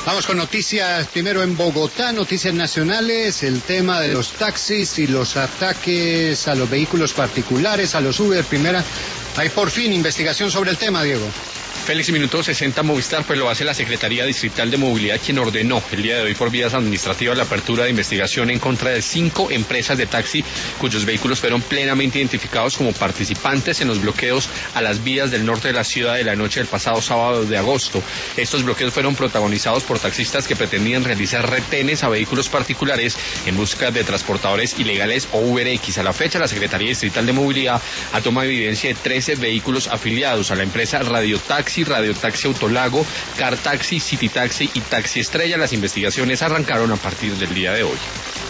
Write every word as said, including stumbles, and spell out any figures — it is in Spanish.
Vamos con noticias, primero en Bogotá, noticias nacionales, el tema de los taxis y los ataques a los vehículos particulares, a los Uber. Primera, hay por fin investigación sobre el tema, Diego. Félix, minuto sesenta Movistar, pues lo hace la Secretaría Distrital de Movilidad, quien ordenó el día de hoy por vías administrativas la apertura de investigación en contra de cinco empresas de taxi cuyos vehículos fueron plenamente identificados como participantes en los bloqueos a las vías del norte de la ciudad de la noche del pasado sábado de agosto. Estos bloqueos fueron protagonizados por taxistas que pretendían realizar retenes a vehículos particulares en busca de transportadores ilegales o UberX. A la fecha, la Secretaría Distrital de Movilidad ha tomado evidencia de trece vehículos afiliados a la empresa Radio Taxi, Radio Taxi Autolago, Car Taxi, City Taxi y Taxi Estrella. Las investigaciones arrancaron a partir del día de hoy.